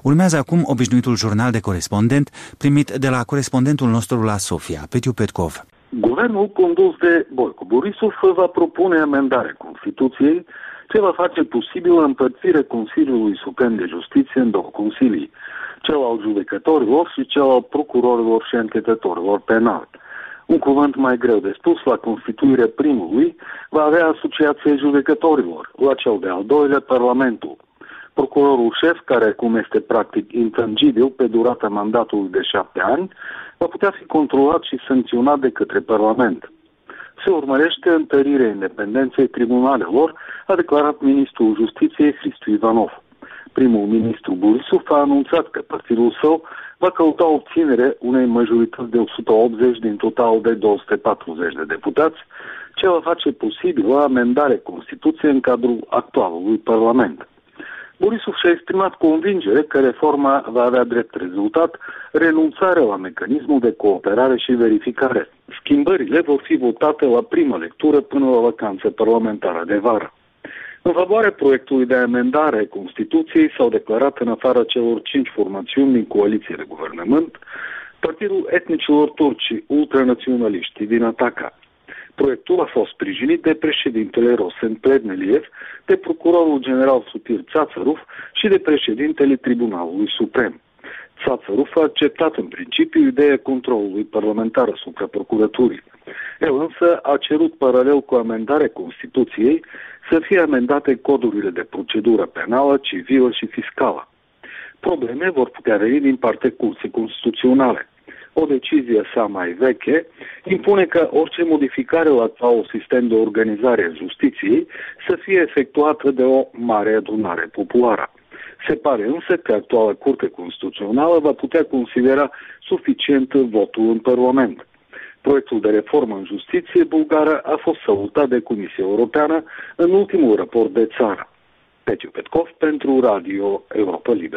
Urmează acum obișnuitul jurnal de corespondent primit de la corespondentul nostru la Sofia, Petiu Petkov. Guvernul condus de Boico Borisov va propune amendarea Constituției ce va face posibilă împărțirea Consiliului Suprem de Justiție în două consilii, cel al judecătorilor și cel al procurorilor și anchetatorilor penali. Un cuvânt mai greu de spus, la constituirea primului va avea Asociația Judecătorilor, la cel de-al doilea Parlamentul. Procurorul șef, care acum este practic intangibil pe durata mandatului de 7 ani, va putea fi controlat și sancționat de către Parlament. Se urmărește întărirea independenței tribunalelor, a declarat ministrul Justiției Hristu Ivanov. Primul ministru Borisov a anunțat că partidul său va căuta obținerea unei majorități de 180 din total de 240 de deputați, ce va face posibilă amendarea Constituției în cadrul actualului Parlament. Borisov și-a exprimat convingere că reforma va avea drept rezultat renunțarea la mecanismul de cooperare și verificare. Schimbările vor fi votate la primă lectură până la vacanța parlamentară de vară. În favoarea proiectului de amendare a Constituției s-au declarat în afara celor 5 formațiuni din coaliție de guvernământ Partidul Etnicilor Turci Ultranaționaliști din Ataca. Proiectul a fost sprijinit de președintele Rosen Plevneliev, de procurorul general Sutir Țațăruf și de președintele Tribunalului Suprem. Țațăruf a acceptat în principiu ideea controlului parlamentar asupra procuraturii. El însă a cerut paralel cu amendarea Constituției să fie amendate codurile de procedură penală, civilă și fiscală. Probleme vor putea veni din partea Curții Constituționale. O decizie sa mai veche impune că orice modificare la actualul sistem de organizare a justiției să fie efectuată de o mare adunare populară. Se pare însă că actuala Curte Constituțională va putea considera suficient votul în Parlament. Proiectul de reformă în justiție bulgară a fost salutat de Comisia Europeană în ultimul raport de țară. Petiu Petkov pentru Radio Europa Liberă.